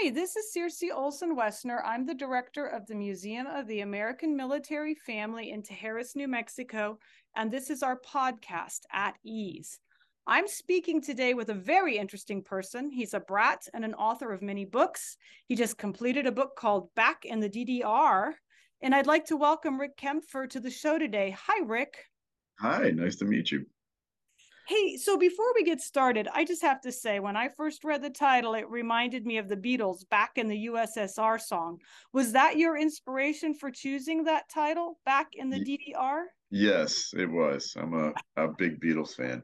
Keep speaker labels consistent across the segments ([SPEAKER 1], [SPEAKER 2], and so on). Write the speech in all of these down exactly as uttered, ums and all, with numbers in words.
[SPEAKER 1] Hi, this is Circe Olson Wessner. I'm the director of the Museum of the American Military Family in Tijeras, New Mexico, and this is our podcast, At Ease. I'm speaking today with a very interesting person. He's a brat and an author of many books. He just completed a book called Back in the D D R, and I'd like to welcome Rick Kempfer to the show today. Hi, Rick.
[SPEAKER 2] Hi, nice to meet you.
[SPEAKER 1] Hey, so before we get started, I just have to say, when I first read the title, it reminded me of the Beatles' Back in the U S S R song. Was that your inspiration for choosing that title, Back in the
[SPEAKER 2] Y-
[SPEAKER 1] D D R?
[SPEAKER 2] yes, it was. I'm a, a big Beatles fan.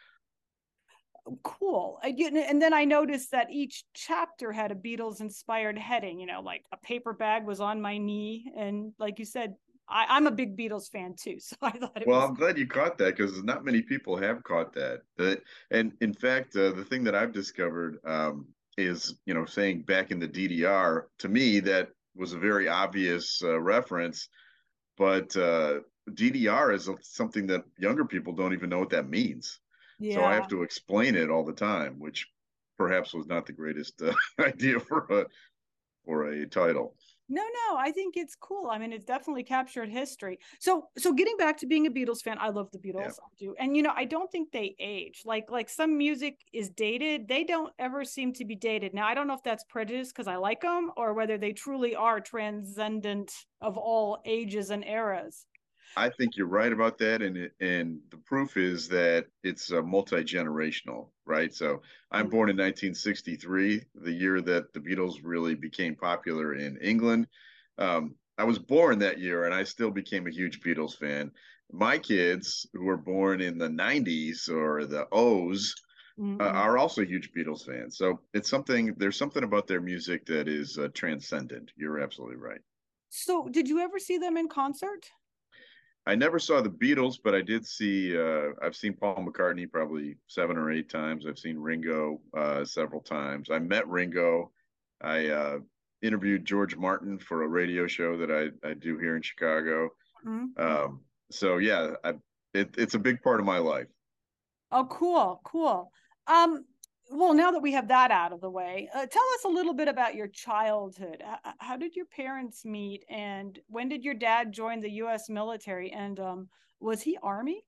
[SPEAKER 1] Cool. And then I noticed that each chapter had a Beatles inspired heading, you know, like a paper bag was on my knee. And like you said, I, I'm a big Beatles fan too. So I thought it
[SPEAKER 2] Well,
[SPEAKER 1] was
[SPEAKER 2] I'm glad you caught that because not many people have caught that. That, and in fact, uh, the thing that I've discovered um, is, you know, saying back in the D D R, to me, that was a very obvious uh, reference. But uh, D D R is something that younger people don't even know what that means. So I have
[SPEAKER 1] yeah.
[SPEAKER 2] to explain it all the time, which perhaps was not the greatest uh, idea for a for a title.
[SPEAKER 1] No, no, I think it's cool. I mean, it's definitely captured history. So, so getting back to being a Beatles fan, I love the
[SPEAKER 2] Yeah.
[SPEAKER 1] Beatles. I do. And you know, I don't think they age. Like like some music is dated. They don't ever seem to be dated. Now, I don't know if that's prejudice because I like them or whether they truly are transcendent of all ages and eras.
[SPEAKER 2] I think you're right about that, and it, and the proof is that it's uh, multi generational, right? So I'm born in nineteen sixty-three, the year that the Beatles really became popular in England. Um, I was born that year, and I still became a huge Beatles fan. My kids, who were born in the nineties or the O's, uh,
[SPEAKER 1] Mm-mm.
[SPEAKER 2] are also huge Beatles fans. So it's something. There's something about their music that is uh, transcendent. You're absolutely right.
[SPEAKER 1] So, did you ever see them in concert?
[SPEAKER 2] I never saw the Beatles, but I did see. Uh, I've seen Paul McCartney probably seven or eight times. I've seen Ringo uh, several times. I met Ringo. I uh, interviewed George Martin for a radio show that I, I do here in Chicago.
[SPEAKER 1] Mm-hmm.
[SPEAKER 2] Um, so yeah, I, it, it's a big part of my life.
[SPEAKER 1] Oh, cool, cool. Um, well, now that we have that out of the way, uh, tell us a little bit about your childhood. H- how did your parents meet, and when did your dad join the U S military? And um, was he Army?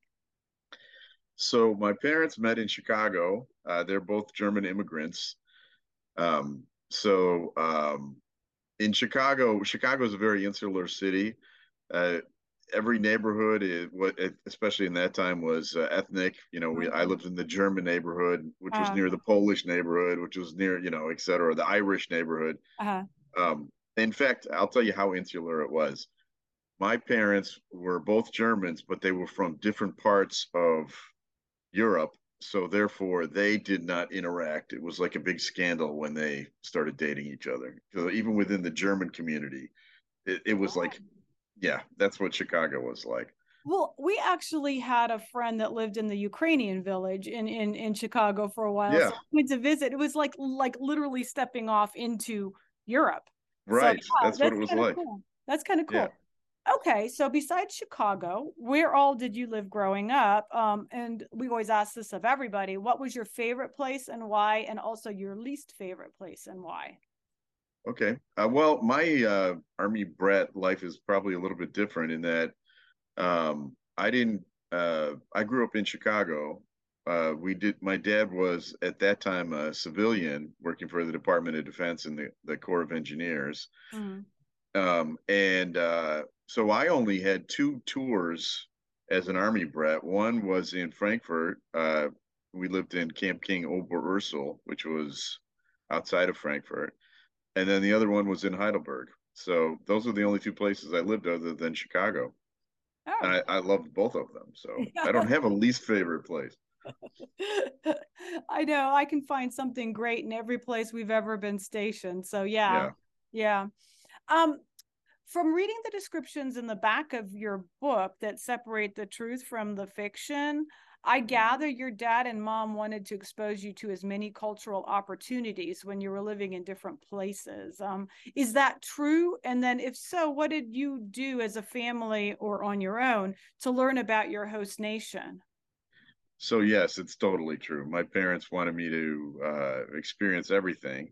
[SPEAKER 2] So my parents met in Chicago. Uh, they're both German immigrants. Um, so um, in Chicago, Chicago is a very insular city. Uh, every neighborhood is what, especially in that time, was uh, ethnic. You know, we I
[SPEAKER 1] Mm-hmm.
[SPEAKER 2] lived in the German neighborhood, which was
[SPEAKER 1] Uh,
[SPEAKER 2] near the Polish neighborhood, which was near, you know, et cetera, the Irish neighborhood.
[SPEAKER 1] uh,
[SPEAKER 2] Um, in fact, I'll tell you how insular it was. My parents were both Germans, but they were from different parts of Europe. So therefore, they did not interact. It was like a big scandal when they started dating each other. So even within the German community, it, it was like, yeah, that's what Chicago was like.
[SPEAKER 1] well, we actually had a friend that lived in the Ukrainian village in in in Chicago for a while.
[SPEAKER 2] Yeah,
[SPEAKER 1] So we went to visit. It was like like literally stepping off into Europe. So
[SPEAKER 2] right.
[SPEAKER 1] yeah,
[SPEAKER 2] That's what
[SPEAKER 1] that's
[SPEAKER 2] it was
[SPEAKER 1] kind of
[SPEAKER 2] like.
[SPEAKER 1] cool. That's kind of
[SPEAKER 2] Yeah.
[SPEAKER 1] cool. Okay, so besides Chicago, where all did you live growing up? Um, and we always ask this of everybody. What was your favorite place and why? And also your least favorite place and why?
[SPEAKER 2] Okay. Uh, well, my uh, Army brat life is probably a little bit different in that um, I didn't. Uh, I grew up in Chicago. Uh, we did. My dad was at that time a civilian working for the Department of Defense in the, the Corps of Engineers.
[SPEAKER 1] Mm.
[SPEAKER 2] Um, and uh, so I only had two tours as an Army brat. One was in Frankfurt. Uh, we lived in Camp King Oberursel, which was outside of Frankfurt, and then the other one was in Heidelberg. So those are the only two places I lived other than Chicago. And
[SPEAKER 1] Oh,
[SPEAKER 2] I, I loved both of them. So I don't
[SPEAKER 1] yeah.
[SPEAKER 2] have a least favorite place.
[SPEAKER 1] I know I can find something great in every place we've ever been stationed. So yeah,
[SPEAKER 2] Yeah.
[SPEAKER 1] yeah. Um, from reading the descriptions in the back of your book that separate the truth from the fiction, I gather your dad and mom wanted to expose you to as many cultural opportunities when you were living in different places. Um, is that true? And then, if so, what did you do as a family or on your own to learn about your host nation?
[SPEAKER 2] So yes, it's totally true. My parents wanted me to uh, experience everything.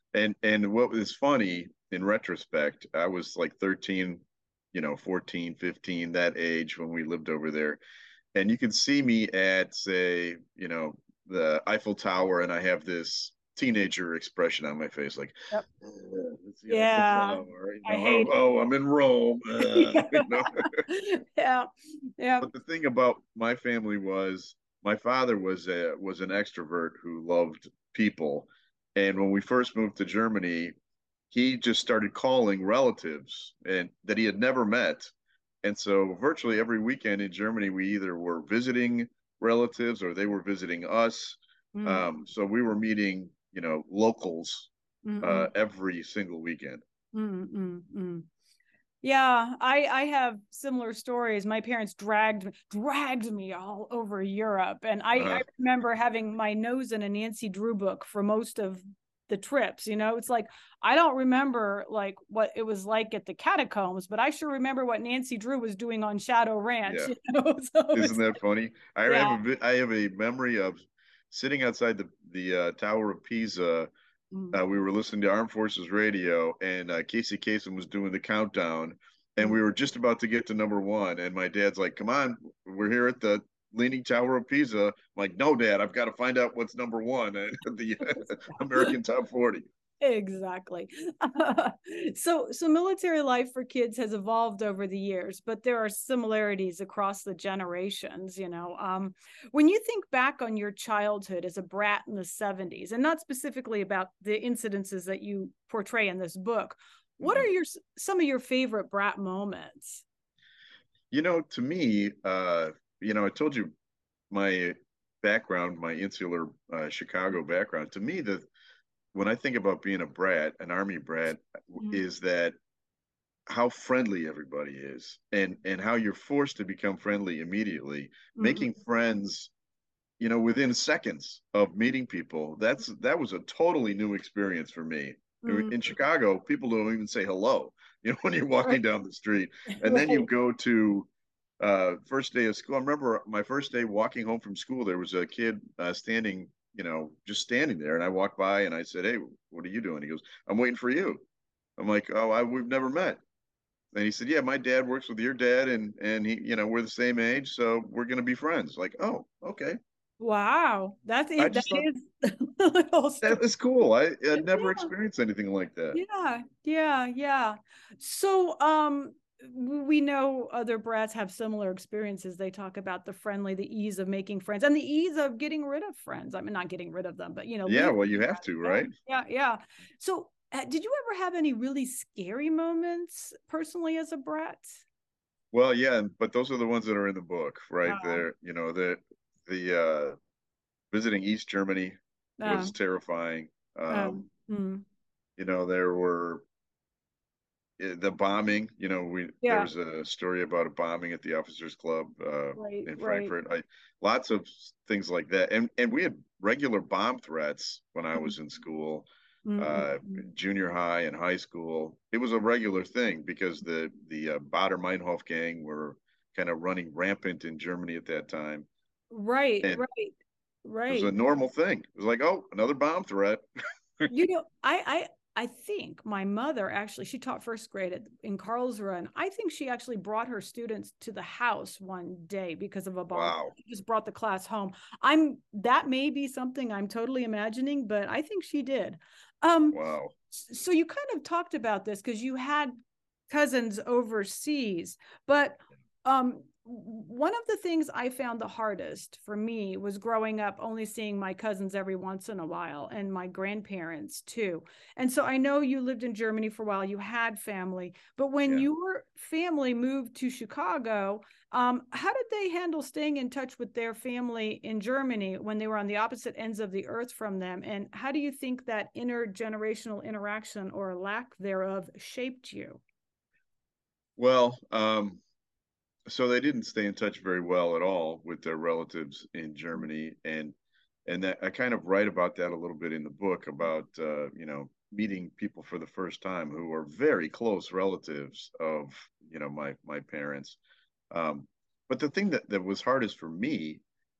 [SPEAKER 2] And and what was funny in retrospect, I was like thirteen, you know, fourteen, fifteen, that age when we lived over there. And you can see me at, say, you know, the Eiffel Tower, and I have this teenager expression on my face, like,
[SPEAKER 1] Yep.
[SPEAKER 2] uh, it's the Eiffel
[SPEAKER 1] Yeah,
[SPEAKER 2] Tower, you
[SPEAKER 1] I
[SPEAKER 2] know, oh,
[SPEAKER 1] hate
[SPEAKER 2] oh, I'm in Rome, uh, you know.
[SPEAKER 1] it. Yeah, yeah.
[SPEAKER 2] But the thing about my family was my father was a was an extrovert who loved people, and when we first moved to Germany, he just started calling relatives and that he had never met. And so virtually every weekend in Germany, we either were visiting relatives or they were visiting us.
[SPEAKER 1] Mm,
[SPEAKER 2] Um, so we were meeting, you know, locals
[SPEAKER 1] mm,
[SPEAKER 2] uh,
[SPEAKER 1] mm,
[SPEAKER 2] every single weekend.
[SPEAKER 1] mm, mm, mm. Yeah, I I have similar stories. My parents dragged dragged me all over Europe, and I I
[SPEAKER 2] Uh-huh.
[SPEAKER 1] remember having my nose in a Nancy Drew book for most of the trips. You know, it's like I don't remember like what it was like at the catacombs, but I sure remember what Nancy Drew was doing on Shadow Ranch.
[SPEAKER 2] Yeah.
[SPEAKER 1] You know, so
[SPEAKER 2] Isn't
[SPEAKER 1] it's
[SPEAKER 2] that funny? I
[SPEAKER 1] yeah.
[SPEAKER 2] have a I have a memory of sitting outside the the uh, Tower of Pisa.
[SPEAKER 1] Mm,
[SPEAKER 2] Uh, we were listening to Armed Forces Radio, and uh, Casey Kasem was doing the countdown, and we
[SPEAKER 1] mm.
[SPEAKER 2] were just about to get to number one. And my dad's like, "Come on, we're here at the Leaning Tower of Pisa." I'm like, "No, Dad, I've got to find out what's number one at the American Top forty."
[SPEAKER 1] Exactly. so so military life for kids has evolved over the years, but there are similarities across the generations, you know. Um, when you think back on your childhood as a brat in the seventies, and not specifically about the incidences that you portray in this book, what are
[SPEAKER 2] Mhm.
[SPEAKER 1] your some of your favorite brat moments?
[SPEAKER 2] You know, to me, uh, you know, I told you my background, my insular uh, Chicago background. To me, the when I think about being a brat, an army brat,
[SPEAKER 1] Mm-hmm.
[SPEAKER 2] is that how friendly everybody is, and and how you're forced to become friendly immediately, making friends, you know, within seconds of meeting people. That's that was a totally new experience for me. In
[SPEAKER 1] Mm-hmm.
[SPEAKER 2] Chicago, people don't even say hello, you know, when you're walking
[SPEAKER 1] Right.
[SPEAKER 2] down the street. And then you
[SPEAKER 1] Right.
[SPEAKER 2] go to uh first day of school. I remember my first day walking home from school, there was a kid uh, standing, you know, just standing there, and I walked by and I said, "Hey, what are you doing?" He goes, "I'm waiting for you." I'm like, "Oh, I, we've never met." And he said, "Yeah, my dad works with your dad, and and he, you know, we're the same age, so we're gonna be friends." Like, oh, okay.
[SPEAKER 1] Wow. That's
[SPEAKER 2] I
[SPEAKER 1] it. That
[SPEAKER 2] just thought
[SPEAKER 1] is a little
[SPEAKER 2] that
[SPEAKER 1] story.
[SPEAKER 2] was cool. I had never
[SPEAKER 1] Yeah.
[SPEAKER 2] experienced anything like that.
[SPEAKER 1] Yeah, yeah, yeah. So, um, we know other brats have similar experiences. They talk about the friendly, the ease of making friends, and the ease of getting rid of friends. I mean, not getting rid of them, but you know,
[SPEAKER 2] Yeah,
[SPEAKER 1] leaving
[SPEAKER 2] well, you have
[SPEAKER 1] them.
[SPEAKER 2] to,
[SPEAKER 1] Yeah,
[SPEAKER 2] right?
[SPEAKER 1] yeah, yeah. So, uh, did you ever have any really scary moments personally as a brat?
[SPEAKER 2] Well, yeah, but those are the ones that are in the book, right?
[SPEAKER 1] Uh,
[SPEAKER 2] There, you know, the the uh visiting East Germany
[SPEAKER 1] uh,
[SPEAKER 2] was terrifying.
[SPEAKER 1] uh,
[SPEAKER 2] Um,
[SPEAKER 1] mm,
[SPEAKER 2] you know, there were eh, the bombing. You know, we there
[SPEAKER 1] yeah,
[SPEAKER 2] was a story about a bombing at the officers club uh
[SPEAKER 1] right,
[SPEAKER 2] in
[SPEAKER 1] right.
[SPEAKER 2] Frankfurt. I lots of things like that. And and we had regular bomb threats when I
[SPEAKER 1] Mm,
[SPEAKER 2] was in school,
[SPEAKER 1] mm,
[SPEAKER 2] uh
[SPEAKER 1] mm,
[SPEAKER 2] junior high and high school. It was a regular thing because the the uh, Baader Meinhof gang were kind of running rampant in Germany at that time.
[SPEAKER 1] right,
[SPEAKER 2] And
[SPEAKER 1] right,
[SPEAKER 2] it was
[SPEAKER 1] right.
[SPEAKER 2] a normal thing. It was like, oh, another bomb threat.
[SPEAKER 1] You know, I I I think my mother actually she taught first grade at, in Karlsruhe, and I think she actually brought her students to the house one day because of a bomb.
[SPEAKER 2] Wow.
[SPEAKER 1] She just brought the class home. I'm that may be something I'm totally imagining, but I think she did. Um,
[SPEAKER 2] Wow.
[SPEAKER 1] so you kind of talked about this because you had cousins overseas, but um one of the things I found the hardest for me was growing up only seeing my cousins every once in a while and my grandparents too. And so I know you lived in Germany for a while, you had family, but when
[SPEAKER 2] Yeah.
[SPEAKER 1] your family moved to Chicago, um, how did they handle staying in touch with their family in Germany when they were on the opposite ends of the earth from them? And how do you think that intergenerational interaction or lack thereof shaped you?
[SPEAKER 2] Well, um, so they didn't stay in touch very well at all with their relatives in Germany, and and that I kind of write about that a little bit in the book about uh, you know, meeting people for the first time who are very close relatives of, you know, my my parents. Um, but the thing that that was hardest for me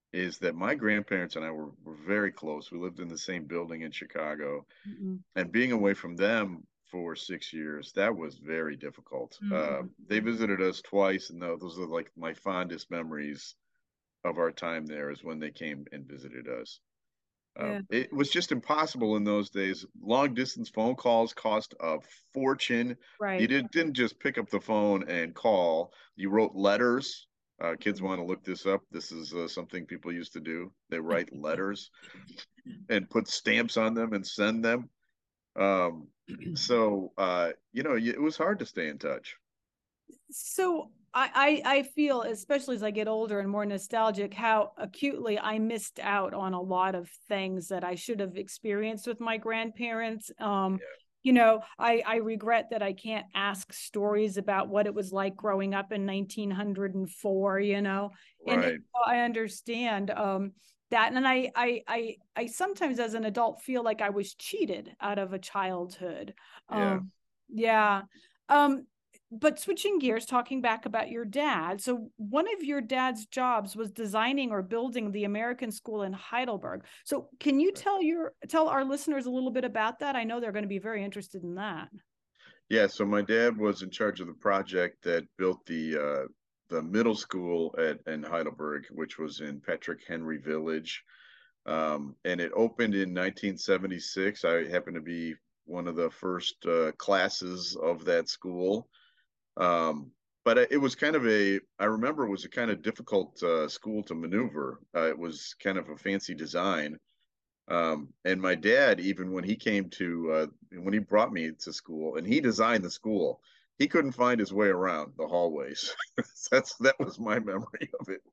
[SPEAKER 2] is that my grandparents and I were, were very close. We lived in the same building in Chicago,
[SPEAKER 1] Mm-mm.
[SPEAKER 2] and being away from them for six years, that was very difficult. Uh,
[SPEAKER 1] Mm-mm.
[SPEAKER 2] they visited us twice, and those are like my fondest memories of our time there is when they came and visited us.
[SPEAKER 1] Yeah.
[SPEAKER 2] Um, it was just impossible in those days. Long distance phone calls cost a fortune. You
[SPEAKER 1] Right.
[SPEAKER 2] did, didn't just pick up the phone and call. You wrote letters. Uh, kids want to look this up. This is uh, something people used to do. They write letters and put stamps on them and send them. Um, so uh, you know, it was hard to stay in touch.
[SPEAKER 1] So I, I I feel, especially as I get older and more nostalgic, how acutely I missed out on a lot of things that I should have experienced with my grandparents. Um,
[SPEAKER 2] Yeah.
[SPEAKER 1] you know, I I regret that I can't ask stories about what it was like growing up in nineteen oh four. You know, and, and
[SPEAKER 2] Right.
[SPEAKER 1] I understand um, that, and I I I I sometimes as an adult feel like I was cheated out of a childhood.
[SPEAKER 2] Yeah.
[SPEAKER 1] Um, yeah. Um, but switching gears, talking back about your dad. So one of your dad's jobs was designing or building the American School in Heidelberg. So can you tell your tell our listeners a little bit about that? I know they're going to be very interested in that.
[SPEAKER 2] Yeah, so my dad was in charge of the project that built the uh, the middle school at in Heidelberg, which was in Patrick Henry Village, um, and it opened in nineteen seventy-six. I happened to be one of the first uh, classes of that school, um, but it was kind of a. I remember it was a kind of difficult uh, school to maneuver. Uh, it was kind of a fancy design, um, and my dad, even when he came to, uh, when he brought me to school and he designed the school, he couldn't find his way around the hallways. That's that was my memory of it.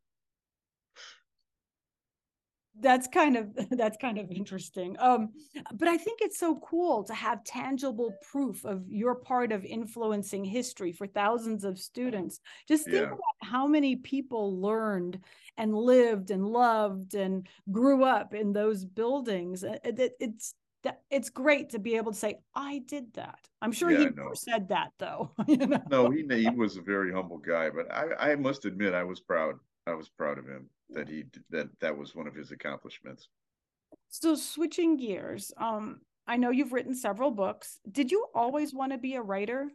[SPEAKER 1] That's kind of that's kind of interesting. Um, but I think it's so cool to have tangible proof of your part of influencing history for thousands of students. Just think
[SPEAKER 2] Yeah,
[SPEAKER 1] about how many people learned and lived and loved and grew up in those buildings. It, it, it's it's great to be able to say, I did that. I'm sure
[SPEAKER 2] yeah,
[SPEAKER 1] he
[SPEAKER 2] I
[SPEAKER 1] never
[SPEAKER 2] know.
[SPEAKER 1] said that though. You know?
[SPEAKER 2] No, he he was a very humble guy, but I I must admit I was proud. I was proud of him that he that that was one of his accomplishments.
[SPEAKER 1] So switching gears, um, I know you've written several books. Did you always want to be a writer?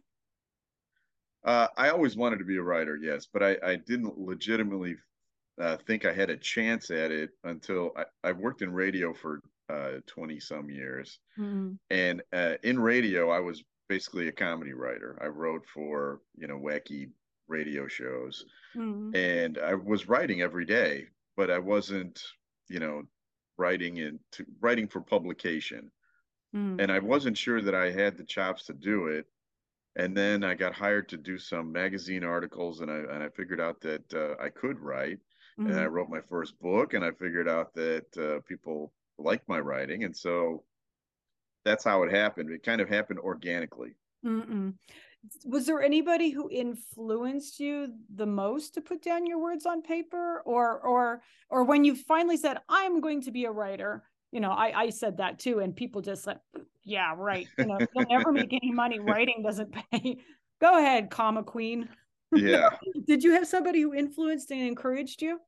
[SPEAKER 2] Uh, I always wanted to be a writer, yes, but I I didn't legitimately uh, think I had a chance at it until I, I worked in radio for uh, twenty some years.
[SPEAKER 1] Mm-hmm.
[SPEAKER 2] And uh, in radio, I was basically a comedy writer. I wrote for, you know, wacky radio shows
[SPEAKER 1] Mm-hmm.
[SPEAKER 2] and I was writing every day, but I wasn't, you know, writing into writing for publication.
[SPEAKER 1] Mm-hmm.
[SPEAKER 2] And I wasn't sure that I had the chops to do it. And then I got hired to do some magazine articles, and I and I figured out that uh, I could write. And I
[SPEAKER 1] Mm-hmm.
[SPEAKER 2] wrote my first book, and I figured out that uh, people liked my writing, and so that's how it happened. It kind of happened organically.
[SPEAKER 1] Mm-mm. Was there anybody who influenced you the most to put down your words on paper, or or or when you finally said, I'm going to be a writer? You know, I, I said that too, and people just said, yeah, right. You know, you'll never make any money. Writing doesn't pay. Go ahead, comma queen.
[SPEAKER 2] Yeah.
[SPEAKER 1] Did you have somebody who influenced and encouraged you?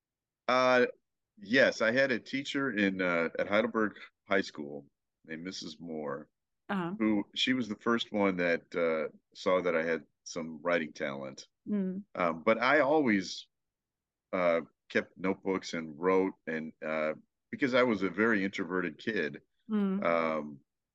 [SPEAKER 2] Uh, yes, I had a teacher in uh, at Heidelberg High School named Missus Moore,
[SPEAKER 1] Uh-huh.
[SPEAKER 2] who she was the first one that uh, saw that I had some writing talent.
[SPEAKER 1] Mm,
[SPEAKER 2] Um, but I always uh, kept notebooks and wrote, and uh, because I was a very introverted kid,
[SPEAKER 1] mm.
[SPEAKER 2] um,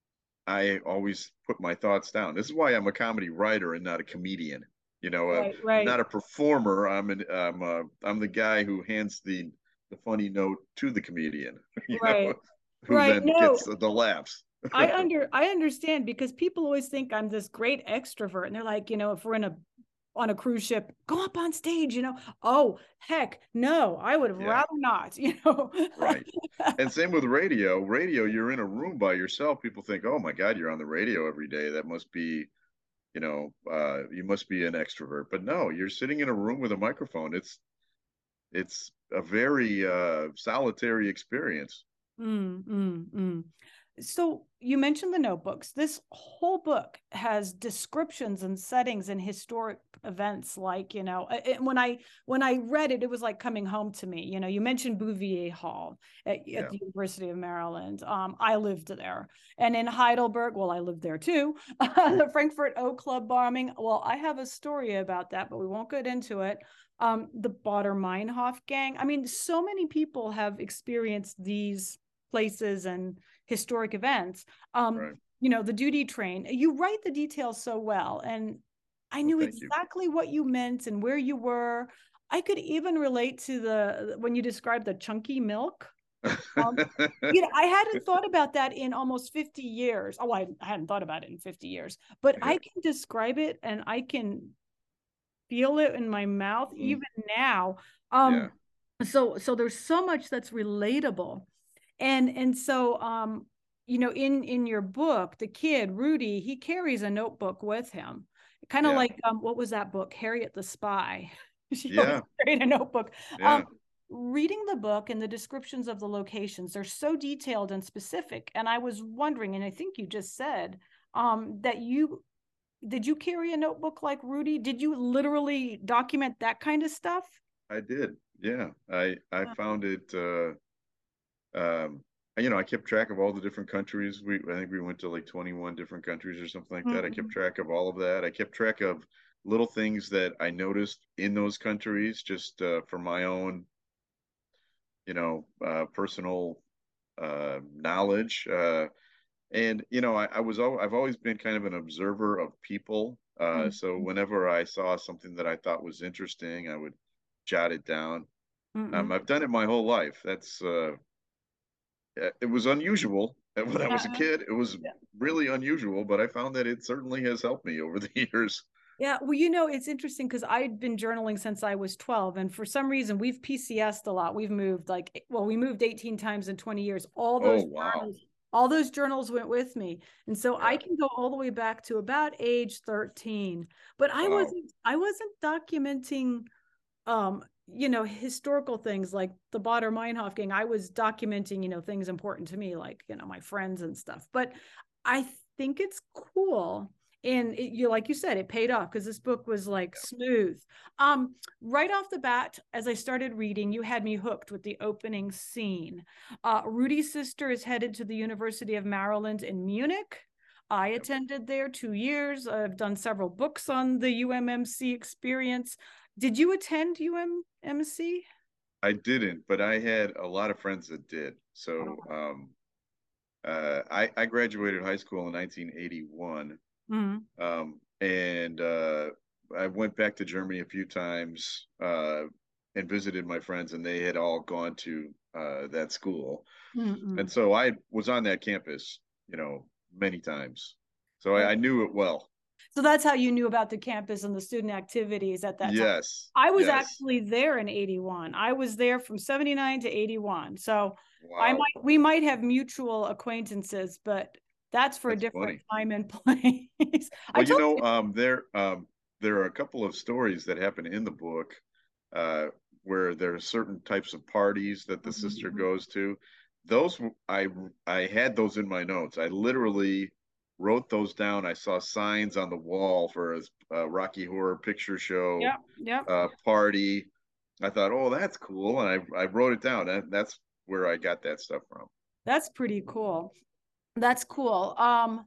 [SPEAKER 2] I always put my thoughts down. This is why I'm a comedy writer and not a comedian. You know, uh,
[SPEAKER 1] Right,
[SPEAKER 2] I'm
[SPEAKER 1] right,
[SPEAKER 2] not a performer. I'm an I'm uh, I'm the guy who hands the the funny note to the comedian. You know,
[SPEAKER 1] right,
[SPEAKER 2] who
[SPEAKER 1] right.
[SPEAKER 2] then gets
[SPEAKER 1] No,
[SPEAKER 2] the laughs.
[SPEAKER 1] I under I understand because people always think I'm this great extrovert, and they're like, you know, if we're in a on a cruise ship, go up on stage, you know. Oh, heck, no, I would
[SPEAKER 2] Yeah,
[SPEAKER 1] rather not, you know.
[SPEAKER 2] right. And same with radio. Radio, you're in a room by yourself. People think, "Oh my God, you're on the radio every day. That must be, you know, uh, you must be an extrovert." But no, you're sitting in a room with a microphone. It's it's a very uh, solitary experience.
[SPEAKER 1] Mm, mm, mm. So you mentioned the notebooks. This whole book has descriptions and settings in historic events like, you know, it, when I when I read it, it was like coming home to me. You know, you mentioned Bouvier Hall at, yeah. at the University of Maryland. Um, I lived there. And in Heidelberg, well, I lived there too. The Frankfurt O Club bombing. Well, I have a story about that, but we won't get into it. Um, the Baader-Meinhof gang. I mean, so many people have experienced these places and historic events. Um, right. You know, the duty train. You write the details so well, and I knew well, exactly you. what you meant and where you were. I could even relate to the when you described the chunky milk. Um, you know, I hadn't thought about that in almost fifty years. Oh, I, I hadn't thought about it in fifty years, but yeah. I can describe it and I can feel it in my mouth mm. even now. Um, yeah. So, so there's so much that's relatable, and and so um, you know, in in your book, the kid Rudy, he carries a notebook with him, kind of yeah. like um, what was that book, Harriet the Spy? She yeah, carried a notebook. Yeah. Um, reading the book and the descriptions of the locations, they're so detailed and specific. And I was wondering, and I think you just said um, that you did you carry a notebook like Rudy? Did you literally document that kind of stuff?
[SPEAKER 2] I did. Yeah, I I found it. Uh, um, you know, I kept track of all the different countries. We I think we went to like twenty-one different countries or something like that. Mm-hmm. I kept track of all of that. I kept track of little things that I noticed in those countries, just uh, for my own, you know, uh, personal uh, knowledge. Uh, and you know, I, I was al- I've always been kind of an observer of people. Uh, mm-hmm. So whenever I saw something that I thought was interesting, I would jot it down. Mm-hmm. Um, I've done it my whole life. That's uh, it was unusual when I was a kid. It was yeah. really unusual, but I found that it certainly has helped me over the years.
[SPEAKER 1] Yeah, well, you know, it's interesting because I'd been journaling since I was twelve, and for some reason we've P C S'd a lot. We've moved like, well, we moved eighteen times in twenty years. All those oh, wow. journals, all those journals went with me, and so yeah. I can go all the way back to about age thirteen. But I wow. wasn't, I wasn't documenting, um, you know, historical things like the Baader-Meinhof gang. I was documenting, you know, things important to me, like, you know, my friends and stuff. But I think it's cool. And it, you, like you said, it paid off because this book was like smooth. Um, right off the bat, as I started reading, you had me hooked with the opening scene. Uh, Rudy's sister is headed to the University of Maryland in Munich. I attended there two years. I've done several books on the U M M C experience. Did you attend U M M C?
[SPEAKER 2] I didn't, but I had a lot of friends that did. So um, uh, I, I graduated high school in nineteen eighty-one. Mm-hmm. Um, and uh, I went back to Germany a few times uh, and visited my friends, and they had all gone to uh, that school. Mm-hmm. And so I was on that campus, you know, many times. So I, I knew it well.
[SPEAKER 1] So that's how you knew about the campus and the student activities at that time.
[SPEAKER 2] Yes.
[SPEAKER 1] I was
[SPEAKER 2] yes.
[SPEAKER 1] actually there in eighty-one. I was there from seventy-nine to eighty-one. So wow. I might we might have mutual acquaintances, but that's for that's a different funny. time and place.
[SPEAKER 2] Well, you know, you- um, there um, there are a couple of stories that happen in the book uh, where there are certain types of parties that the mm-hmm. sister goes to. Those I I had those in my notes. I literally wrote those down. I saw signs on the wall for a, a Rocky Horror Picture Show
[SPEAKER 1] yep, yep.
[SPEAKER 2] Uh, party. I thought, oh, that's cool, and I I wrote it down. And that's where I got that stuff from.
[SPEAKER 1] That's pretty cool. That's cool. Um,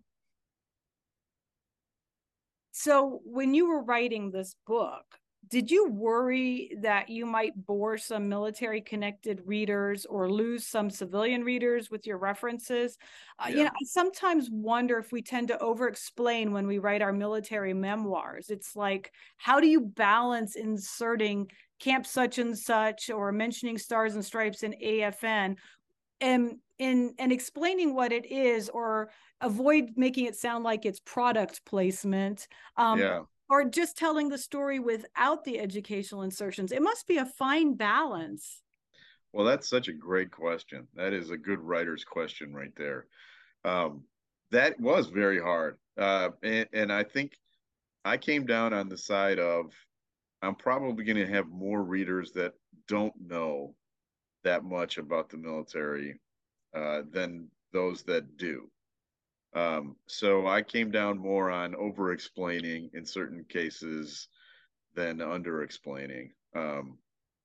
[SPEAKER 1] so when you were writing this book, did you worry that you might bore some military connected readers or lose some civilian readers with your references? Uh, yeah. You know, I sometimes wonder if we tend to over explain when we write our military memoirs. It's like, how do you balance inserting Camp such and such or mentioning Stars and Stripes in A F N and in and explaining what it is, or avoid making it sound like it's product placement? Um, yeah. Or just telling the story without the educational insertions? It must be a fine balance.
[SPEAKER 2] Well, that's such a great question. That is a good writer's question right there. Um, that was very hard. Uh, and, and I think I came down on the side of, I'm probably going to have more readers that don't know that much about the military uh, than those that do. Um, so I came down more on over explaining in certain cases, than under explaining. Um,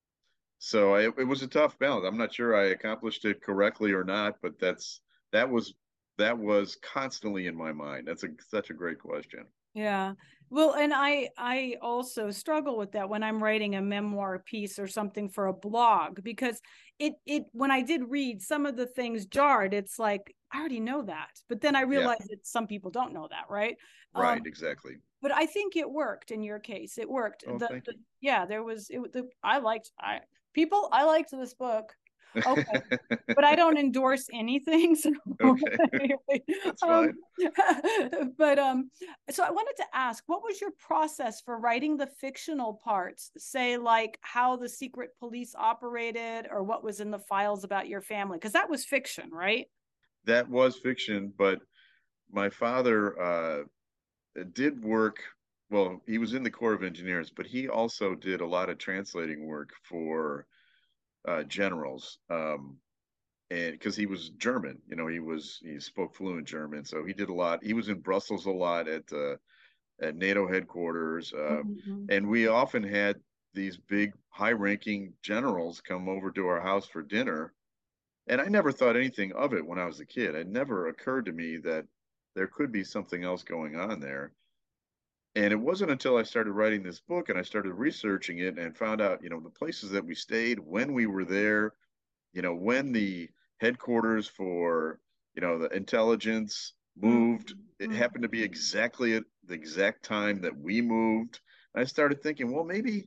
[SPEAKER 2] so I, it was a tough balance. I'm not sure I accomplished it correctly or not, but that's that was that was constantly in my mind. That's a such a great question.
[SPEAKER 1] Yeah. Well, and I I also struggle with that when I'm writing a memoir piece or something for a blog, because it it when I did read some of the things jarred. It's like I already know that, but then I
[SPEAKER 2] Yeah,
[SPEAKER 1] realized that some people don't know that, right?
[SPEAKER 2] right,
[SPEAKER 1] Um,
[SPEAKER 2] exactly.
[SPEAKER 1] but I think it worked in your case. It worked.
[SPEAKER 2] Oh,
[SPEAKER 1] The,
[SPEAKER 2] thank
[SPEAKER 1] the
[SPEAKER 2] you.
[SPEAKER 1] yeah, there was it. The, I liked I people. I liked this book. Okay, but I don't endorse anything. So
[SPEAKER 2] Okay,
[SPEAKER 1] anyway,
[SPEAKER 2] that's
[SPEAKER 1] um,
[SPEAKER 2] fine.
[SPEAKER 1] but um, so I wanted to ask, what was your process for writing the fictional parts? Say, like how the secret police operated, or what was in the files about your family, because that was fiction, right?
[SPEAKER 2] That was fiction, but my father uh, did work. Well, he was in the Corps of Engineers, but he also did a lot of translating work for uh, generals. Um, and because he was German, you know, he was he spoke fluent German, so he did a lot. He was in Brussels a lot at uh, at NATO headquarters, uh,
[SPEAKER 1] Mm-hmm.
[SPEAKER 2] and we often had these big, high-ranking generals come over to our house for dinner. And I never thought anything of it when I was a kid. It never occurred to me that there could be something else going on there. And it wasn't until I started writing this book and I started researching it and found out, you know, the places that we stayed, when we were there, you know, when the headquarters for, you know, the intelligence moved, it
[SPEAKER 1] Mm-hmm.
[SPEAKER 2] happened to be exactly at the exact time that we moved. I started thinking, well, maybe,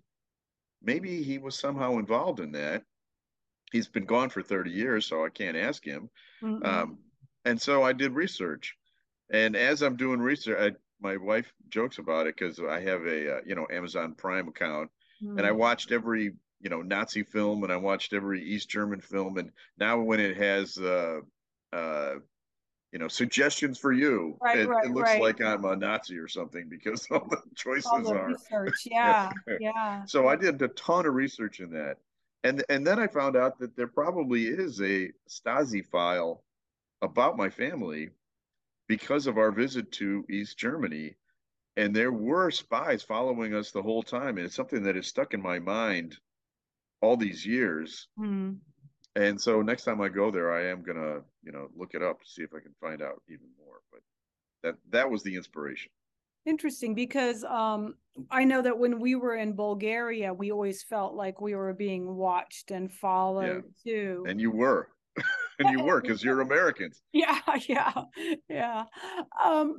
[SPEAKER 2] maybe he was somehow involved in that. He's been gone for thirty years, so I can't ask him.
[SPEAKER 1] Mm-hmm.
[SPEAKER 2] Um, and so I did research. And as I'm doing research, I, my wife jokes about it because I have a uh, you know Amazon Prime account, and I
[SPEAKER 1] Mm-hmm.
[SPEAKER 2] watched every you know Nazi film, and I watched every East German film, and now when it has uh, uh, you know suggestions for you,
[SPEAKER 1] Right,
[SPEAKER 2] it, it
[SPEAKER 1] right,
[SPEAKER 2] looks
[SPEAKER 1] right.
[SPEAKER 2] like I'm a Nazi or something because all the
[SPEAKER 1] All
[SPEAKER 2] choices
[SPEAKER 1] the
[SPEAKER 2] are.
[SPEAKER 1] research. Yeah, yeah.
[SPEAKER 2] So I did a ton of research in that, and and then I found out that there probably is a Stasi file about my family because of our visit to East Germany. And there were spies following us the whole time. And it's something that has stuck in my mind all these years.
[SPEAKER 1] Hmm.
[SPEAKER 2] And so next time I go there, I am going to, you know, look it up to see if I can find out even more. But that, that was the inspiration.
[SPEAKER 1] Interesting, because um, I know that when we were in Bulgaria, we always felt like we were being watched and
[SPEAKER 2] Yeah.
[SPEAKER 1] followed too.
[SPEAKER 2] And you were, and you were because you're Americans.
[SPEAKER 1] Yeah, yeah, yeah. Um,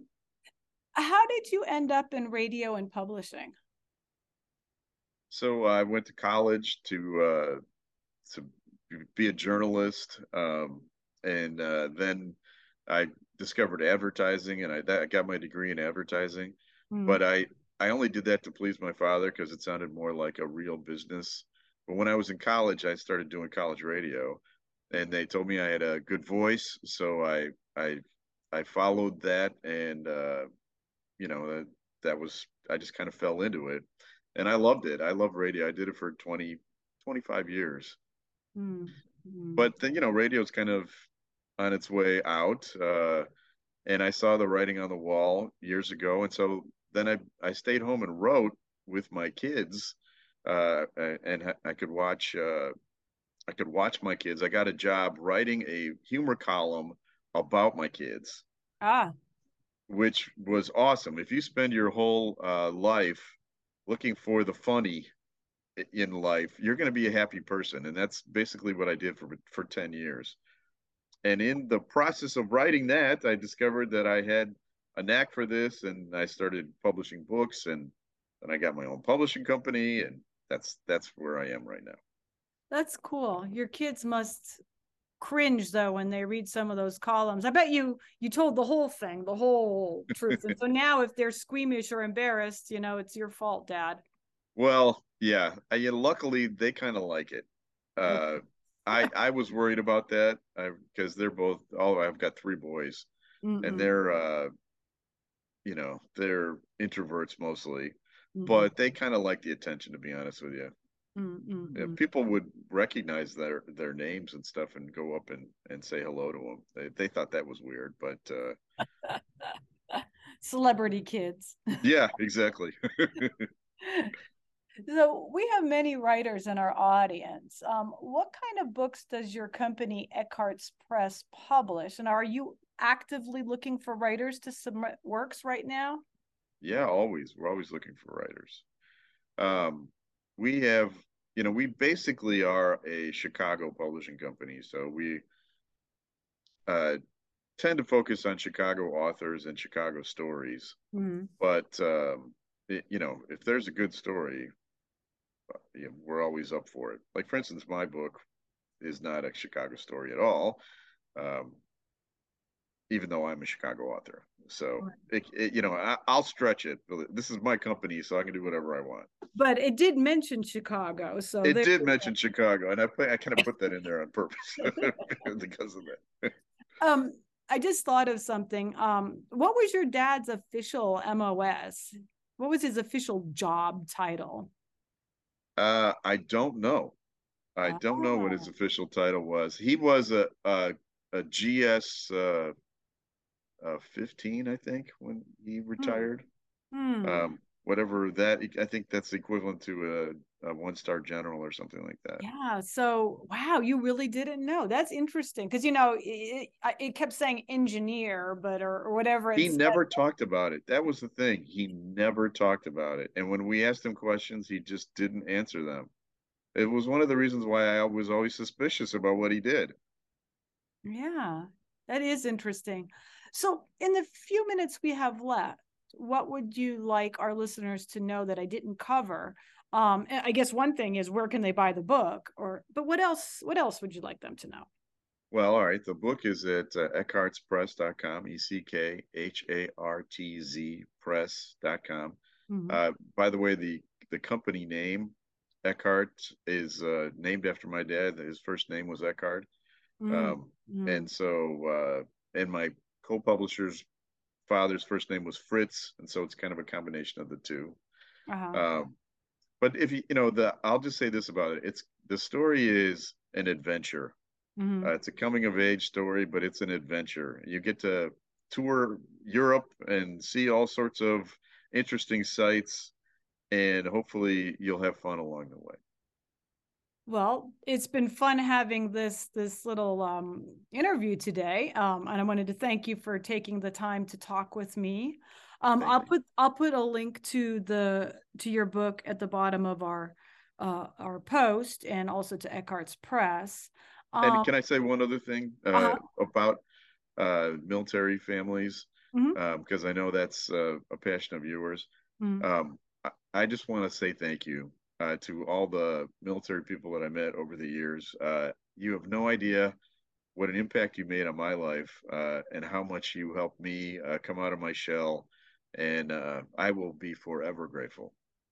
[SPEAKER 1] how did you end up in radio and publishing?
[SPEAKER 2] So I went to college to, uh, to be a journalist. Um, and uh, then I discovered advertising, and I, that, I got my degree in advertising.
[SPEAKER 1] Hmm.
[SPEAKER 2] But I I only did that to please my father because it sounded more like a real business. But when I was in college, I started doing college radio, and they told me I had a good voice, so I I I followed that, and uh, you know that that was I just kind of fell into it, and I loved it. I love radio. I did it for twenty twenty five years.
[SPEAKER 1] Hmm. Hmm.
[SPEAKER 2] But then, you know, radio's kind of on its way out. Uh, and I saw the writing on the wall years ago. And so then I, I stayed home and wrote with my kids. Uh, and I could watch, uh, I could watch my kids. I got a job writing a humor column about my kids,
[SPEAKER 1] Ah,
[SPEAKER 2] which was awesome. If you spend your whole uh, life looking for the funny in life, you're going to be a happy person. And that's basically what I did for, for ten years. And in the process of writing that, I discovered that I had a knack for this, and I started publishing books, and then I got my own publishing company, and that's that's where I am right now.
[SPEAKER 1] that's cool. Your kids must cringe though when they read some of those columns. I bet you you told the whole thing, the whole truth. And so now if they're squeamish or embarrassed, you know, it's your fault, Dad.
[SPEAKER 2] Well, yeah, I, yeah luckily they kind of like it. Uh,
[SPEAKER 1] Okay.
[SPEAKER 2] I I was worried about that because they're both. Oh, I've got three boys, and
[SPEAKER 1] Mm-mm.
[SPEAKER 2] they're uh, you know they're introverts mostly,
[SPEAKER 1] Mm-hmm.
[SPEAKER 2] but they kind of like the attention, to be honest with you. Yeah,
[SPEAKER 1] Mm-hmm.
[SPEAKER 2] people would recognize their their names and stuff and go up and and say hello to them. They they thought that was weird, but uh,
[SPEAKER 1] Celebrity kids.
[SPEAKER 2] yeah, exactly.
[SPEAKER 1] So we have many writers in our audience. Um, what kind of books does your company Eckhartz Press publish? And are you actively looking for writers to submit works right now?
[SPEAKER 2] Yeah, always. We're always looking for writers. Um, we have, you know, we basically are a Chicago publishing company, so we uh, tend to focus on Chicago authors and Chicago stories.
[SPEAKER 1] Mm.
[SPEAKER 2] But um, it, you know, if there's a good story, uh, you know, we're always up for it. Like for instance, my book is not a Chicago story at all, um, even though I'm a Chicago author. So it, it, you know, I, I'll stretch it. This is my company, so I can do whatever I want.
[SPEAKER 1] But it did mention Chicago, so
[SPEAKER 2] It
[SPEAKER 1] there.
[SPEAKER 2] did mention Chicago, and I put, I kind of put that in there on purpose because of that.
[SPEAKER 1] Um, I just thought of something. Um, what was your dad's official M O S? What was his official job title?
[SPEAKER 2] Uh, I don't know. I don't know what his
[SPEAKER 1] Oh.
[SPEAKER 2] official title was. He was a a, a G S uh, uh, fifteen, I think, when he
[SPEAKER 1] Hmm.
[SPEAKER 2] retired.
[SPEAKER 1] Hmm.
[SPEAKER 2] Um, whatever that, I think that's equivalent to a, a one star general or something like that.
[SPEAKER 1] Yeah. So, wow, you really didn't know. That's interesting because you know it, it kept saying engineer, but or, or whatever it
[SPEAKER 2] He
[SPEAKER 1] said.
[SPEAKER 2] never talked about it. That was the thing. He never talked about it. And when we asked him questions, he just didn't answer them. It was one of the reasons why I was always suspicious about what he did.
[SPEAKER 1] Yeah, that is interesting. So, in the few minutes we have left, what would you like our listeners to know that I didn't cover? Um, I guess one thing is where can they buy the book, or but what else? What else would you like them to know?
[SPEAKER 2] Well, all right. The book is at uh, eckhartz press dot com, E C K H A R T Z press dot com.
[SPEAKER 1] Mm-hmm.
[SPEAKER 2] Uh, by the way, the, the company name, Eckhart, is uh, named after my dad. His first name was Eckhart. Um,
[SPEAKER 1] Mm-hmm.
[SPEAKER 2] and so, uh, and my co publisher's father's first name was Fritz. And so it's kind of a combination of the two.
[SPEAKER 1] Uh-huh.
[SPEAKER 2] Um, but if you, you know, the, I'll just say this about it. It's, the story is an adventure.
[SPEAKER 1] Mm-hmm.
[SPEAKER 2] Uh, it's a coming of age story, but it's an adventure. You get to tour Europe and see all sorts of interesting sights, and hopefully you'll have fun along the way.
[SPEAKER 1] Well, it's been fun having this this little um, interview today, um, and I wanted to thank you for taking the time to talk with me. Um,
[SPEAKER 2] Thank
[SPEAKER 1] I'll
[SPEAKER 2] you.
[SPEAKER 1] put I'll put a link to the to your book at the bottom of our uh, our post, and also to Eckhartz Press.
[SPEAKER 2] And
[SPEAKER 1] Um,
[SPEAKER 2] can I say one other thing uh,
[SPEAKER 1] uh-huh.
[SPEAKER 2] about uh, military families?
[SPEAKER 1] Mm-hmm.
[SPEAKER 2] Because um, I know that's uh, a passion of yours.
[SPEAKER 1] Mm-hmm.
[SPEAKER 2] Um, I, I just want to say thank you uh, to all the military people that I met over the years. Uh, you have no idea what an impact you made on my life uh, and how much you helped me uh, come out of my shell. And uh, I will be forever grateful.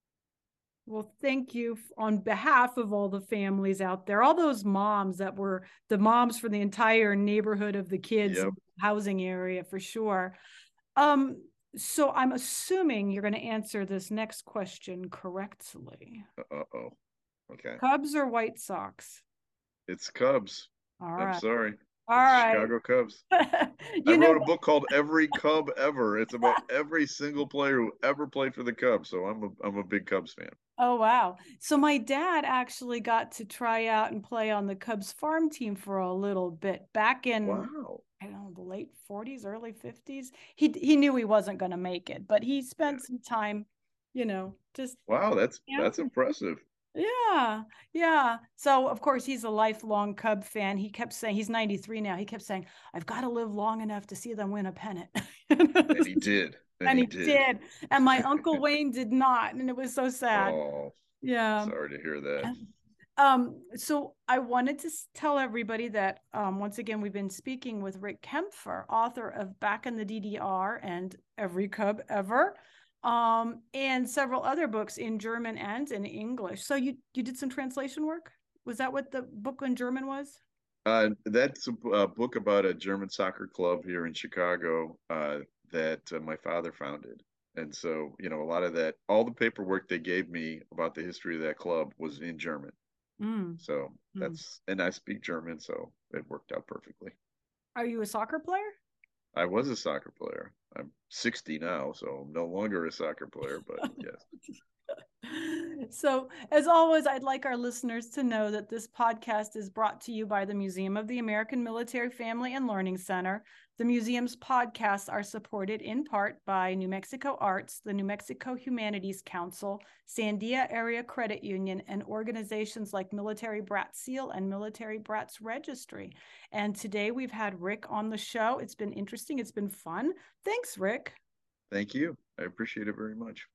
[SPEAKER 1] Well, thank you on behalf of all the families out there, all those moms that were the moms for the entire neighborhood of the kids in
[SPEAKER 2] Yep.
[SPEAKER 1] the housing area for sure. Um, so I'm assuming you're going to answer this next question correctly.
[SPEAKER 2] Uh-oh. Okay.
[SPEAKER 1] Cubs or White Sox?
[SPEAKER 2] It's Cubs.
[SPEAKER 1] All
[SPEAKER 2] I'm
[SPEAKER 1] right.
[SPEAKER 2] sorry.
[SPEAKER 1] All
[SPEAKER 2] It's
[SPEAKER 1] right.
[SPEAKER 2] Chicago Cubs. I
[SPEAKER 1] You know,
[SPEAKER 2] wrote a book called Every Cub Ever. It's about every single player who ever played for the Cubs. So I'm a I'm a big Cubs fan.
[SPEAKER 1] oh wow. So my dad actually got to try out and play on the Cubs farm team for a little bit back in
[SPEAKER 2] Wow.
[SPEAKER 1] I don't know, the late forties, early fifties. He he knew he wasn't going to make it, but he
[SPEAKER 2] Yeah.
[SPEAKER 1] spent some time, you know, just
[SPEAKER 2] Wow, that's
[SPEAKER 1] yeah.
[SPEAKER 2] that's impressive.
[SPEAKER 1] Yeah, yeah. So of course he's a lifelong Cub fan. He kept saying he's ninety-three now. He kept saying, "I've got to live long enough to see them win a pennant."
[SPEAKER 2] And he did. And
[SPEAKER 1] And
[SPEAKER 2] he
[SPEAKER 1] he
[SPEAKER 2] did.
[SPEAKER 1] did. And my Uncle Wayne did not, and it was so sad.
[SPEAKER 2] Oh,
[SPEAKER 1] Yeah.
[SPEAKER 2] sorry to hear that.
[SPEAKER 1] Um, so I wanted to tell everybody that um, once again we've been speaking with Rick Kempfer, author of Back in the D D R and Every Cub Ever, um, and several other books in German and in English. So you you did some translation work? Was that what the book in German was?
[SPEAKER 2] Uh, that's a, a book about a German soccer club here in Chicago uh, that uh, my father founded. And so, you know, a lot of that, all the paperwork they gave me about the history of that club was in German.
[SPEAKER 1] Mm.
[SPEAKER 2] So
[SPEAKER 1] Mm.
[SPEAKER 2] that's, and I speak German, so it worked out perfectly.
[SPEAKER 1] Are you a soccer player?
[SPEAKER 2] I was a soccer player. I'm sixty now, so I'm no longer a soccer player, but yes.
[SPEAKER 1] So, as always, I'd like our listeners to know that this podcast is brought to you by the Museum of the American Military Family and Learning Center. The museum's podcasts are supported in part by New Mexico Arts, the New Mexico Humanities Council, Sandia Area Credit Union, and organizations like Military Brat Seal and Military Brats Registry. And today we've had Rick on the show. It's been interesting. It's been fun. Thanks, Rick.
[SPEAKER 2] Thank you. I appreciate it very much.